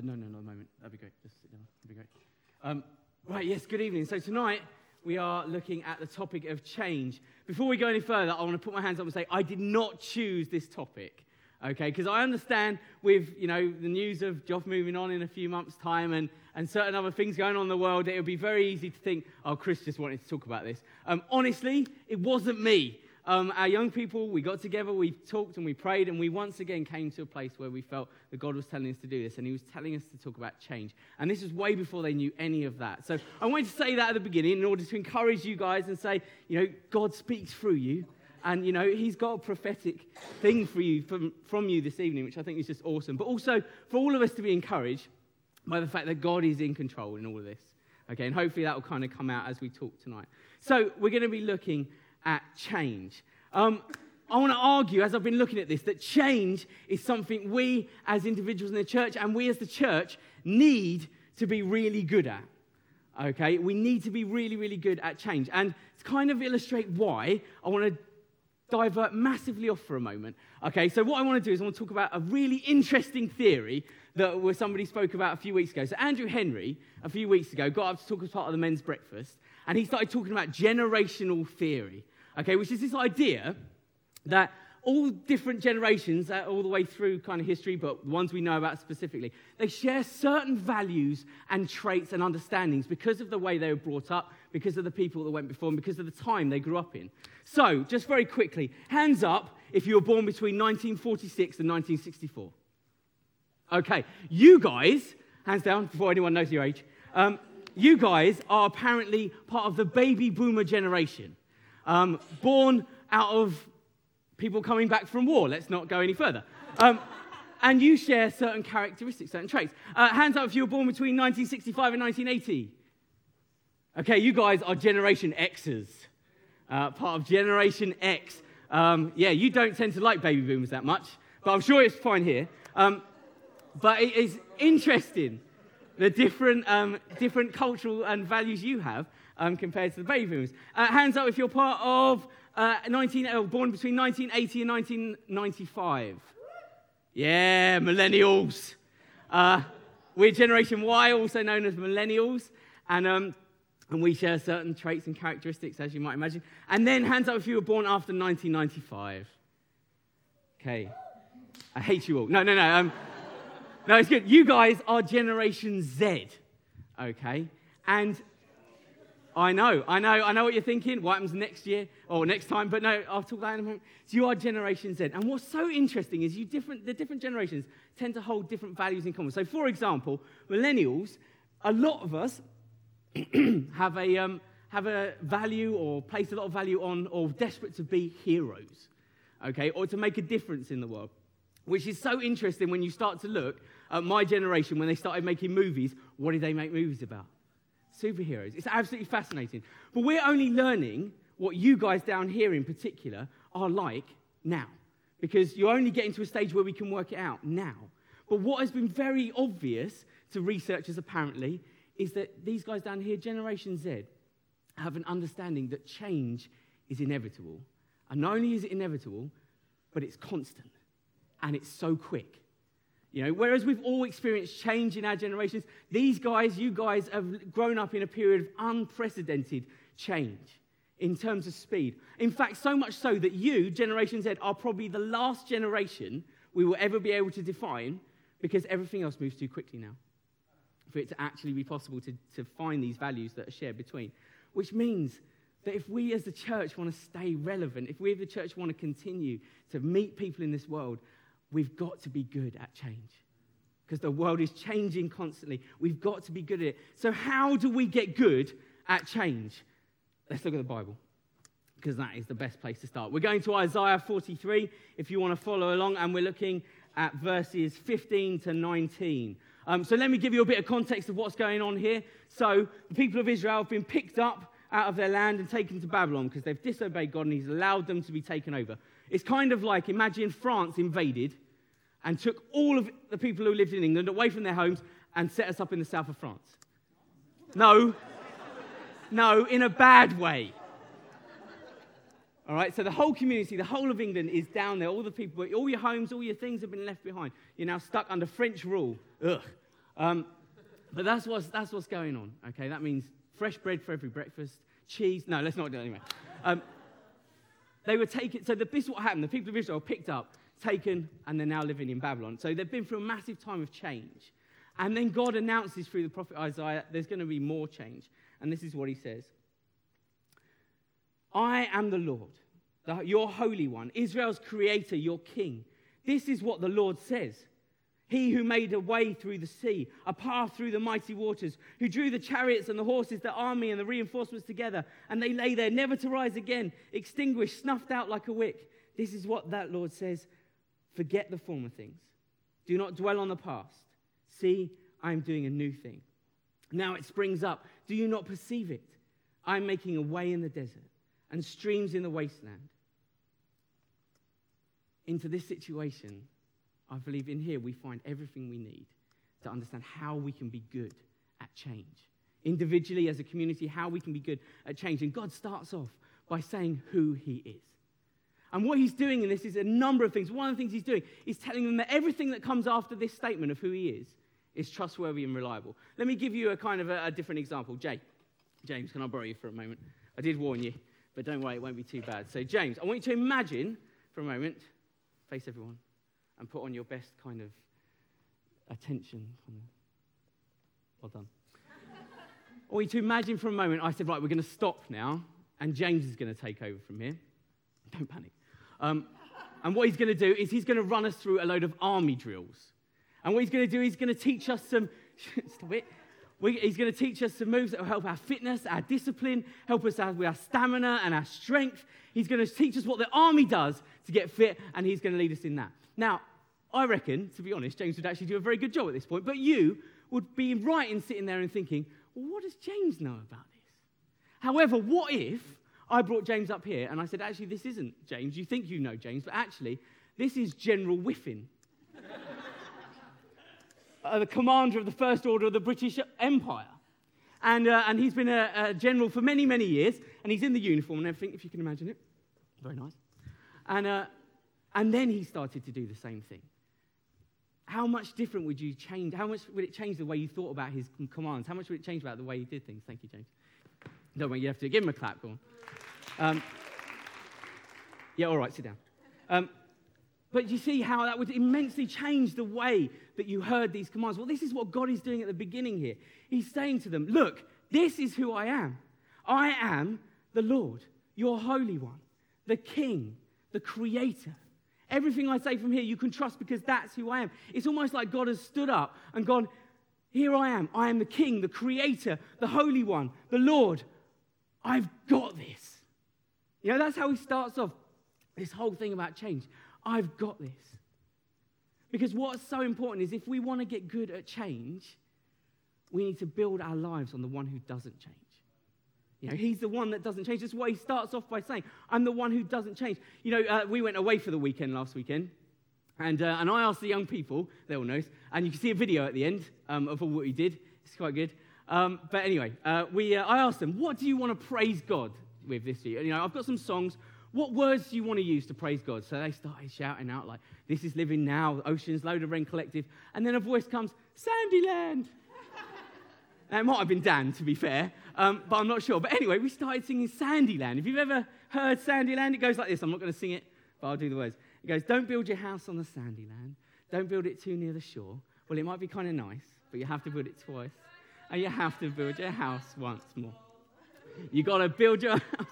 No, not a moment. That'd be great. Just sit down. That'd be great. Right, yes, good evening. So tonight we are looking at the topic of change. Before we go any further, I want to put my hands up and say I did not choose this topic, okay? Because I understand with, the news of Joff moving on in a few months' time and certain other things going on in the world, it would be very easy to think, oh, Chris just wanted to talk about this. Honestly, it wasn't me. Our young people, we got together, we talked and we prayed, and we once again came to a place where we felt that God was telling us to do this, and he was telling us to talk about change. And this was way before they knew any of that. So I wanted to say that at the beginning in order to encourage you guys and say, God speaks through you, and, he's got a prophetic thing for you from you this evening, which I think is just awesome. But also for all of us to be encouraged by the fact that God is in control in all of this. Okay, and hopefully that will kind of come out as we talk tonight. So we're going to be looking at change. I want to argue, as I've been looking at this, that change is something we as individuals in the church and we as the church need to be really good at. Okay, we need to be really, really good at change. And to kind of illustrate why, I want to divert massively off for a moment. Okay, so what I want to do is I want to talk about a really interesting theory that somebody spoke about a few weeks ago. So Andrew Henry, a few weeks ago, got up to talk as part of the men's breakfast, and he started talking about generational theory. Okay, which is this idea that all different generations, all the way through kind of history, but the ones we know about specifically, they share certain values and traits and understandings because of the way they were brought up, because of the people that went before, and because of the time they grew up in. So, just very quickly, hands up if you were born between 1946 and 1964. Okay, you guys, hands down before anyone knows your age, you guys are apparently part of the baby boomer generation. Born out of people coming back from war. Let's not go any further. And you share certain characteristics, certain traits. Hands up if you were born between 1965 and 1980. Okay, you guys are Generation Xers. Part of Generation X. You don't tend to like baby boomers that much, but I'm sure it's fine here. But it is interesting, the different cultural and values you have compared to the baby boomers. Hands up if you're part of born between 1980 and 1995. Yeah, millennials. We're Generation Y, also known as millennials, and we share certain traits and characteristics, as you might imagine. And then hands up if you were born after 1995. Okay. I hate you all. No. No, it's good. You guys are Generation Z, okay? And I know what you're thinking. What happens next year or next time? But no, I'll talk about that in a moment. So you are Generation Z. And what's so interesting is the different generations tend to hold different values in common. So, for example, millennials, a lot of us have a value or place a lot of value on or desperate to be heroes, okay, or to make a difference in the world. Which is so interesting when you start to look at my generation, when they started making movies, what did they make movies about? Superheroes. It's absolutely fascinating. But we're only learning what you guys down here in particular are like now. Because you're only getting to a stage where we can work it out now. But what has been very obvious to researchers apparently is that these guys down here, Generation Z, have an understanding that change is inevitable. And not only is it inevitable, but it's constant. And it's so quick. Whereas we've all experienced change in our generations, you guys have grown up in a period of unprecedented change in terms of speed. In fact, so much so that you, Generation Z, are probably the last generation we will ever be able to define because everything else moves too quickly now for it to actually be possible to find these values that are shared between. Which means that if we as the church want to stay relevant, if we as the church want to continue to meet people in this world, we've got to be good at change because the world is changing constantly. We've got to be good at it. So how do we get good at change? Let's look at the Bible because that is the best place to start. We're going to Isaiah 43 if you want to follow along, and we're looking at verses 15 to 19. So let me give you a bit of context of what's going on here. So the people of Israel have been picked up out of their land and taken to Babylon because they've disobeyed God and he's allowed them to be taken over. It's kind of like, imagine France invaded and took all of the people who lived in England away from their homes and set us up in the south of France. No, in a bad way. All right, so the whole community, the whole of England is down there. All the people, all your homes, all your things have been left behind. You're now stuck under French rule. Ugh. But that's what's going on, okay? That means fresh bread for every breakfast, cheese. No, let's not do it anyway. They were taken, so this is what happened. The people of Israel were picked up, taken, and they're now living in Babylon. So they've been through a massive time of change. And then God announces through the prophet Isaiah, there's going to be more change. And this is what he says. I am the Lord, your Holy One, Israel's creator, your king. This is what the Lord says. He who made a way through the sea, a path through the mighty waters, who drew the chariots and the horses, the army and the reinforcements together, and they lay there never to rise again, extinguished, snuffed out like a wick. This is what that Lord says. Forget the former things. Do not dwell on the past. See, I am doing a new thing. Now it springs up. Do you not perceive it? I am making a way in the desert and streams in the wasteland. Into this situation, I believe in here we find everything we need to understand how we can be good at change. Individually, as a community, how we can be good at change. And God starts off by saying who he is. And what he's doing in this is a number of things. One of the things he's doing is telling them that everything that comes after this statement of who he is trustworthy and reliable. Let me give you a kind of a different example. James, can I borrow you for a moment? I did warn you, but don't worry, it won't be too bad. So James, I want you to imagine for a moment, face everyone, and put on your best kind of attention. Well done. I want you to imagine for a moment, I said, right, we're going to stop now, and James is going to take over from here. Don't panic. And what he's going to do is he's going to run us through a load of army drills. And what he's going to do is he's going to teach us some... Stop it. He's going to teach us some moves that will help our fitness, our discipline, help us with our stamina and our strength. He's going to teach us what the army does to get fit, and he's going to lead us in that. Now, I reckon, to be honest, James would actually do a very good job at this point, but you would be right in sitting there and thinking, well, what does James know about this? However, what if I brought James up here and I said, actually, this isn't James. You think you know James, but actually, this is General Whiffin, the commander of the First Order of the British Empire. And he's been a general for many, many years, and he's in the uniform and everything, if you can imagine it. Very nice. And then he started to do the same thing. How much different would you change? How much would it change the way you thought about his commands? How much would it change about the way he did things? Thank you, James. Don't worry, you have to give him a clap. Go on. Yeah, all right, sit down. But you see how that would immensely change the way that you heard these commands. Well, this is what God is doing at the beginning here. He's saying to them, look, this is who I am. I am the Lord, your Holy One, the King, the Creator. Everything I say from here, you can trust because that's who I am. It's almost like God has stood up and gone, here I am. I am the King, the Creator, the Holy One, the Lord. I've got this. You know, that's how he starts off this whole thing about change. I've got this. Because what's so important is if we want to get good at change, we need to build our lives on the one who doesn't change. You know, he's the one that doesn't change. That's why he starts off by saying, I'm the one who doesn't change. You know, we went away for the weekend last weekend, and I asked the young people, they all know, and you can see a video at the end of all what we did. It's quite good. But anyway, I asked them, what do you want to praise God with this year? You know, I've got some songs. What words do you want to use to praise God? So they started shouting out like, this is Living Now, Oceans, Load of Rain Collective. And then a voice comes, Sandyland. Now, it might have been Dan, to be fair, but I'm not sure. But anyway, we started singing Sandyland. If you've ever heard Sandyland, it goes like this. I'm not going to sing it, but I'll do the words. It goes, don't build your house on the sandy land. Don't build it too near the shore. Well, it might be kind of nice, but you have to build it twice. And you have to build your house once more. You got to build your house.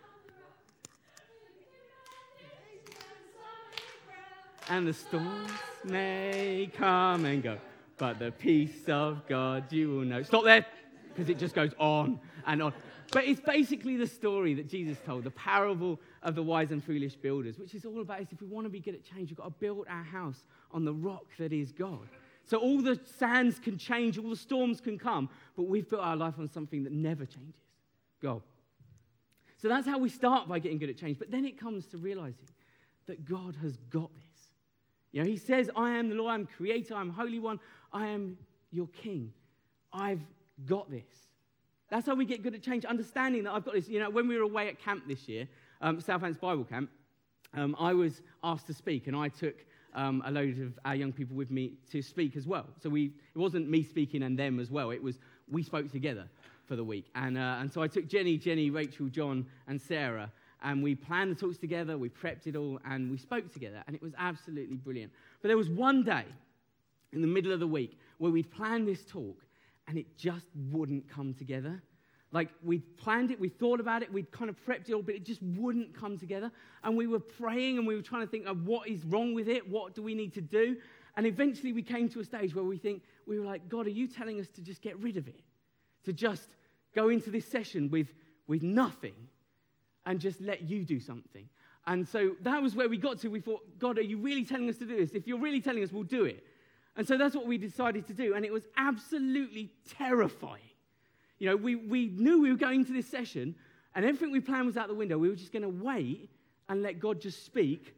And the storms may come and go, but the peace of God you will know. Stop there, because it just goes on and on. But it's basically the story that Jesus told, the parable of the wise and foolish builders, which is all about is if we want to be good at change, we've got to build our house on the rock that is God. So all the sands can change, all the storms can come, but we've built our life on something that never changes, God. So that's how we start by getting good at change. But then it comes to realizing that God has got this. You know, he says, I am the Lord, I'm creator, I'm Holy One, I am your King. I've got this. That's how we get good at change, understanding that I've got this. You know, when we were away at camp this year, Southampton Bible Camp, I was asked to speak, and I took a load of our young people with me to speak as well. So it wasn't me speaking and them as well. It was we spoke together for the week. And so I took Jenny, Rachel, John, and Sarah, and we planned the talks together, we prepped it all, and we spoke together, and it was absolutely brilliant. But there was one day in the middle of the week where we'd planned this talk, and it just wouldn't come together. Like, we'd planned it, we thought about it, we'd kind of prepped it all, but it just wouldn't come together. And we were praying, and we were trying to think of what is wrong with it, what do we need to do? And eventually we came to a stage where we were like, God, are you telling us to just get rid of it? To just go into this session with nothing and just let you do something? And so that was where we got to. We thought, God, are you really telling us to do this? If you're really telling us, we'll do it. And so that's what we decided to do. And it was absolutely terrifying. You know, we knew we were going to this session, and everything we planned was out the window. We were just going to wait and let God just speak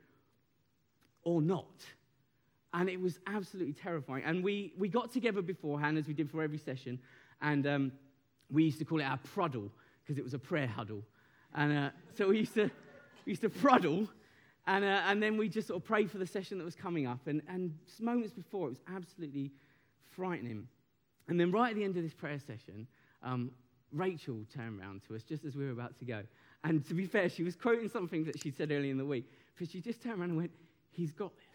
or not. And it was absolutely terrifying. And we got together beforehand, as we did for every session, and we used to call it our pruddle, because it was a prayer huddle. And so we used to pruddle, and then we just sort of prayed for the session that was coming up. And moments before, it was absolutely frightening. And then right at the end of this prayer session, Rachel turned around to us just as we were about to go. And to be fair, she was quoting something that she said earlier in the week, but she just turned around and went, "He's got this."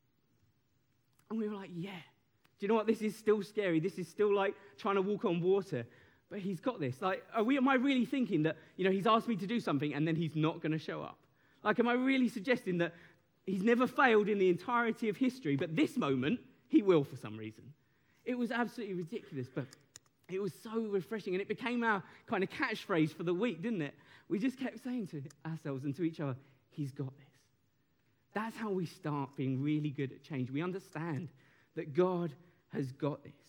And we were like, yeah. Do you know what? This is still scary. This is still like trying to walk on water. But he's got this. Like, am I really thinking that, he's asked me to do something and then he's not going to show up? Like, am I really suggesting that he's never failed in the entirety of history, but this moment, he will for some reason? It was absolutely ridiculous, but it was so refreshing. And it became our kind of catchphrase for the week, didn't it? We just kept saying to ourselves and to each other, he's got this. That's how we start being really good at change. We understand that God has got this.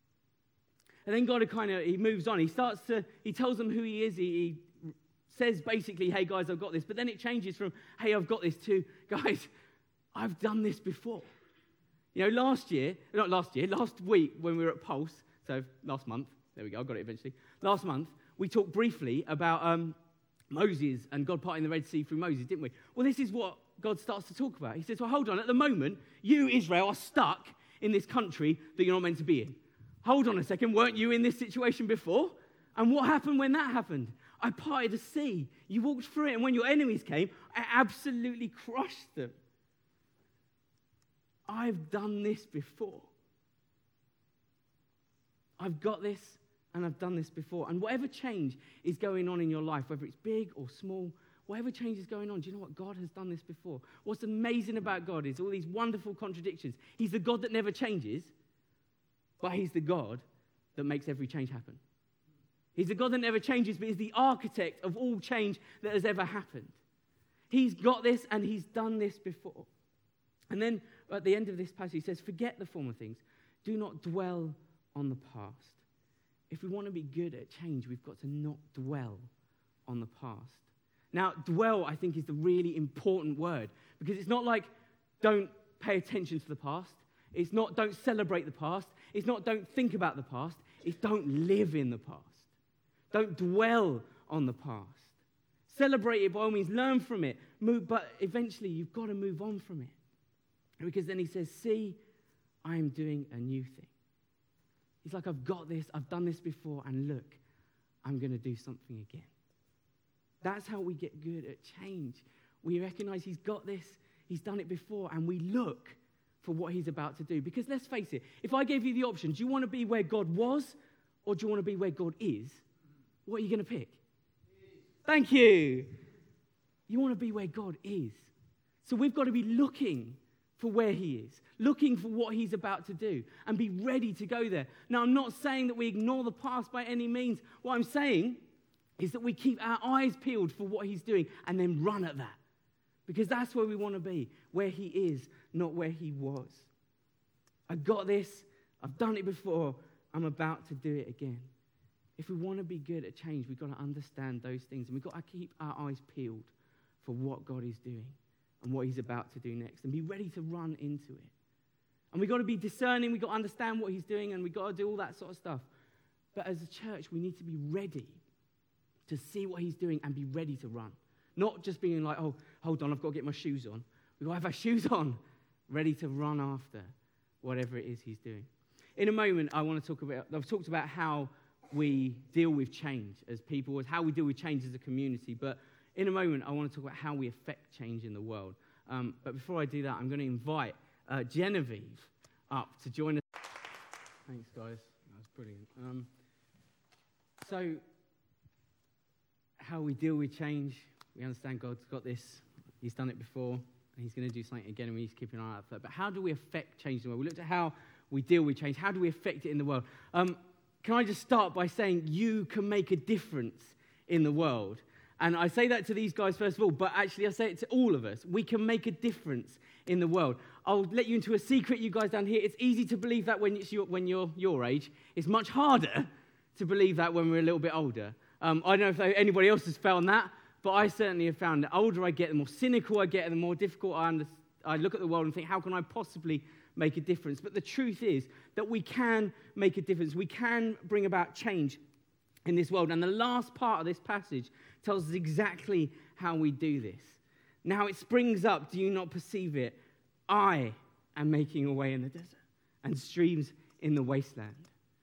And then God he moves on. He tells them who he is. He says basically, hey guys, I've got this. But then it changes from, hey, I've got this, to, guys, I've done this before. Last week when we were at Pulse, so last month, there we go, I got it eventually. Last month, we talked briefly about Moses and God parting the Red Sea through Moses, didn't we? Well, this is what God starts to talk about. He says, well, hold on, at the moment, you, Israel, are stuck in this country that you're not meant to be in. Hold on a second, weren't you in this situation before? And what happened when that happened? I parted a sea. You walked through it, and when your enemies came, I absolutely crushed them. I've done this before. I've got this, and I've done this before. And whatever change is going on in your life, whether it's big or small, whatever change is going on, do you know what? God has done this before. What's amazing about God is all these wonderful contradictions. He's the God that never changes, but he's the God that makes every change happen. He's the God that never changes, but he's the architect of all change that has ever happened. He's got this, and he's done this before. And then at the end of this passage, he says, forget the former things. Do not dwell on the past. If we want to be good at change, we've got to not dwell on the past. Now, dwell, I think, is the really important word, because it's not like don't pay attention to the past. It's not don't celebrate the past. It's not don't think about the past. It's don't live in the past. Don't dwell on the past. Celebrate it by all means. Learn from it. But eventually, you've got to move on from it. Because then he says, see, I am doing a new thing. He's like, I've got this. I've done this before. And look, I'm going to do something again. That's how we get good at change. We recognize he's got this. He's done it before. And we look for what he's about to do. Because let's face it, if I gave you the option, do you want to be where God was or do you want to be where God is? What are you going to pick? Thank you. You want to be where God is. So we've got to be looking for where he is, looking for what he's about to do, and be ready to go there. Now, I'm not saying that we ignore the past by any means. What I'm saying is that we keep our eyes peeled for what he's doing and then run at that. Because that's where we want to be, where he is, not where he was. I got this. I've done it before. I'm about to do it again. If we want to be good at change, we've got to understand those things. And we've got to keep our eyes peeled for what God is doing and what he's about to do next. And be ready to run into it. And we've got to be discerning. We've got to understand what he's doing. And we've got to do all that sort of stuff. But as a church, we need to be ready to see what he's doing and be ready to run. Not just being like, oh, hold on, I've got to get my shoes on. We've got to have our shoes on ready to run after whatever it is he's doing. In a moment, I've talked about how we deal with change as people, as how we deal with change as a community, but in a moment, I want to talk about how we affect change in the world. But before I do that, I'm going to invite Genevieve up to join us. Thanks, guys. That was brilliant. So, how we deal with change, we understand God's got this. He's done it before, and he's going to do something again, and we need to keep an eye out for that. But how do we affect change in the world? We looked at how we deal with change. How do we affect it in the world? Can I just start by saying you can make a difference in the world? And I say that to these guys first of all, but actually I say it to all of us. We can make a difference in the world. I'll let you into a secret, you guys down here. It's easy to believe that when you're your age. It's much harder to believe that when we're a little bit older. I don't know if anybody else has found that, but I certainly have found that the older I get, the more cynical I get, and the more difficult I look at the world and think, how can I possibly make a difference? But the truth is that we can make a difference. We can bring about change in this world. And the last part of this passage tells us exactly how we do this. Now it springs up, do you not perceive it? I am making a way in the desert and streams in the wasteland.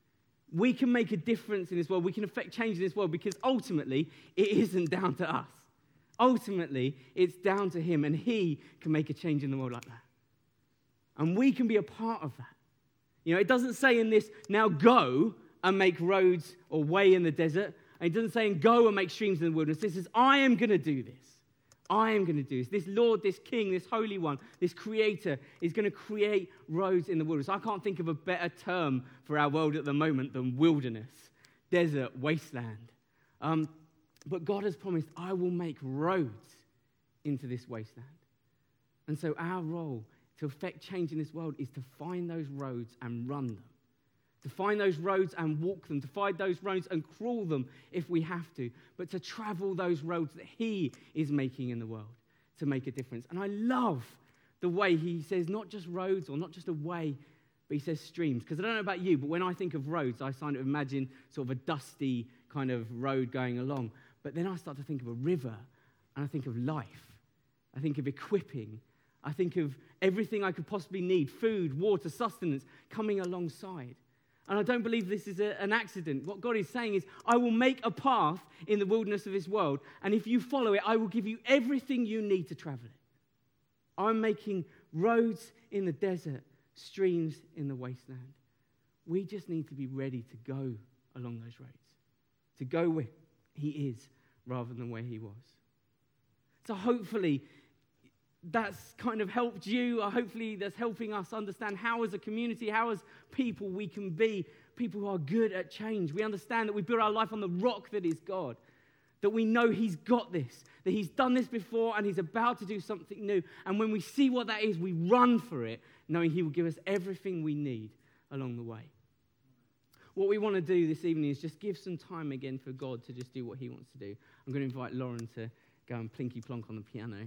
We can make a difference in this world. We can affect change in this world because ultimately it isn't down to us. Ultimately, it's down to him, and he can make a change in the world like that. And we can be a part of that. You know, it doesn't say in this, now go and make roads or way in the desert. And it doesn't say, and go and make streams in the wilderness. It says, I am going to do this. I am going to do this. This Lord, this King, this Holy One, this Creator is going to create roads in the wilderness. I can't think of a better term for our world at the moment than wilderness, desert, wasteland. But God has promised, I will make roads into this wasteland. And so our role to affect change in this world is to find those roads and run them. To find those roads and walk them, to find those roads and crawl them if we have to, but to travel those roads that he is making in the world to make a difference. And I love the way he says not just roads or not just a way, but he says streams. Because I don't know about you, but when I think of roads, I kind of imagine sort of a dusty kind of road going along. But then I start to think of a river, and I think of life. I think of equipping. I think of everything I could possibly need, food, water, sustenance, coming alongside. And I don't believe this is an accident. What God is saying is, I will make a path in the wilderness of this world, and if you follow it, I will give you everything you need to travel it. I'm making roads in the desert, streams in the wasteland. We just need to be ready to go along those roads, to go where he is rather than where he was. So hopefully that's kind of helped you. Hopefully that's helping us understand how as a community, how as people we can be people who are good at change. We understand that we build our life on the rock that is God, that we know he's got this, that he's done this before and he's about to do something new. And when we see what that is, we run for it, knowing he will give us everything we need along the way. What we want to do this evening is just give some time again for God to just do what he wants to do. I'm going to invite Lauren to go and plinky plonk on the piano.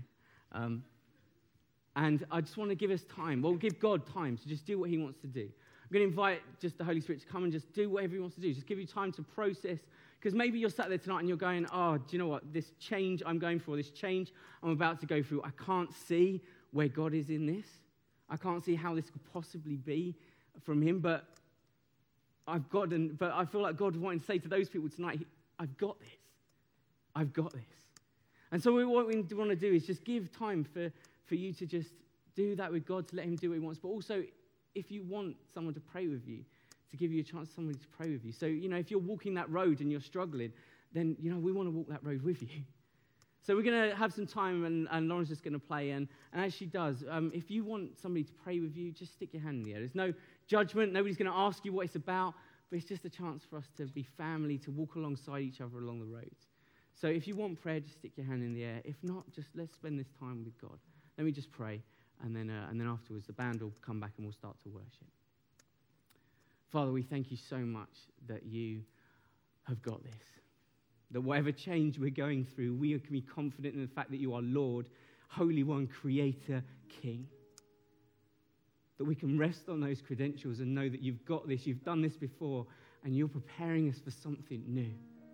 And I just want to give us time. Well, give God time to just do what he wants to do. I'm going to invite just the Holy Spirit to come and just do whatever he wants to do. Just give you time to process. Because maybe you're sat there tonight and you're going, oh, do you know what? This change I'm going for, this change I'm about to go through, I can't see where God is in this. I can't see how this could possibly be from him. But I feel like God wanting to say to those people tonight, I've got this. I've got this. And so what we want to do is just give time for you to just do that with God, to let him do what he wants. But also, if you want someone to pray with you, to give you a chance, somebody to pray with you. So, if you're walking that road and you're struggling, then, we want to walk that road with you. So we're going to have some time, and Lauren's just going to play. And as she does, if you want somebody to pray with you, just stick your hand in the air. There's no judgment. Nobody's going to ask you what it's about. But it's just a chance for us to be family, to walk alongside each other along the roads. So if you want prayer, just stick your hand in the air. If not, just let's spend this time with God. Let me just pray, and then afterwards the band will come back and we'll start to worship. Father, we thank you so much that you have got this. That whatever change we're going through, we can be confident in the fact that you are Lord, Holy One, Creator, King. That we can rest on those credentials and know that you've got this, you've done this before, and you're preparing us for something new.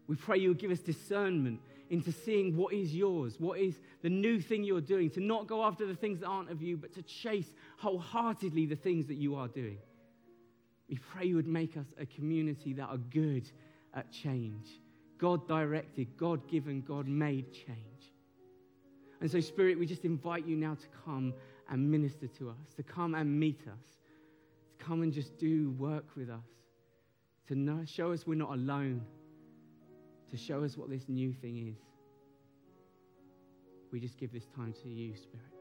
We pray you would give us discernment into seeing what is yours, what is the new thing you're doing, to not go after the things that aren't of you, but to chase wholeheartedly the things that you are doing. We pray you would make us a community that are good at change. God-directed, God-given, God-made change. And so, Spirit, we just invite you now to come and minister to us, to come and meet us, to come and just do work with us, to show us we're not alone, to show us what this new thing is. We just give this time to you, Spirit.